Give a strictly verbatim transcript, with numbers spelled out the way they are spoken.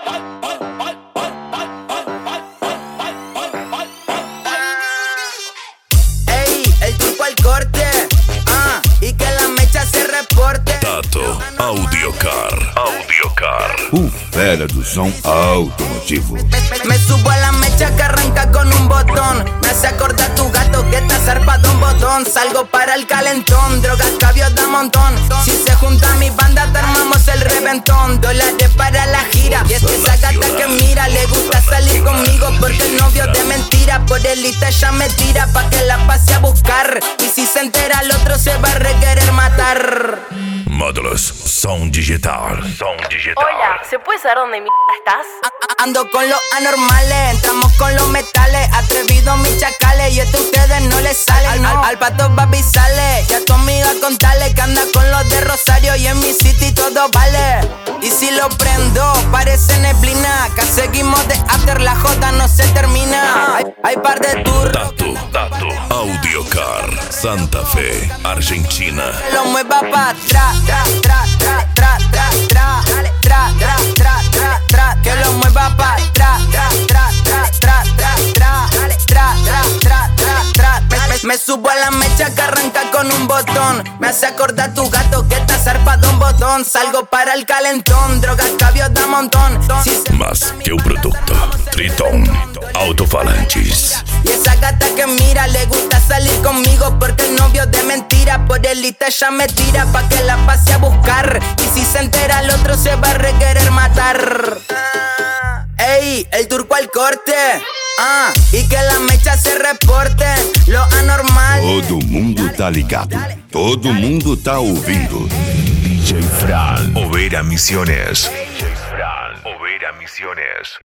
Ey, el truco al corte, ah, y que la mecha se reporte. Tato Audiocar. Audiocar. O fera do som automotivo. Me, me- me subo a la mecha que arranca con un botón. Me hace acordar tu gato que está zarpado un botón. Salgo para el calentón, drogas, cabios da montón. Si se junta mi banda, te armamos el reventón. Dólares para la gira. Y es que esa gata que mira, le gusta salir conmigo porque el novio de mentira. Por el lista ella me tira pa' que la pase a buscar. Y si se entera, el otro se va a requerer matar. Módulos Som Digital. Som Digital. Hola, ¿se puede saber dónde mierda estás? A- Ando con los anormales, entramos con los metales. Atrevidos mis chacales, y esto a ustedes no les sale. Al, al, al pato papi sale, y a tu amiga contale que anda con los de Rosario. Y en mi city todo vale. Y si lo prendo, parece neblina. Que seguimos de after, la jota no se termina. Hay, hay par de turros Tato. Tato Audiocar. Santa Fe, Argentina. que lo mueva pa' atrás. Tra, tra, tra, tra, tra, tra. Tra, tra, tra, tra, tra. Que lo mueva pa' atrás. Tra, tra, tra, tra, tra, tra. Tra, tra, tra, tra, tra. Me, me- me subo a la mecha que arranca con un botón. Me hace acordar tu gato que está zarpado un botón. Salgo para el calentón, drogas, cabios da montón. Si se Más que un producto. Triton. Autofalantes. Y esa gata que mira, le gusta salir conmigo porque el novio de mentira. Por el lista ella me tira pa' que la pase a buscar. Y si se entera, el otro se va a requerer matar. Ey, el turco al corte, ah, y que la mecha se reporte. Lo anormal. Todo mundo tá ligado. Todo mundo tá ouvindo. D J Fran. Overa Misiones. D J Fran. Overa Misiones.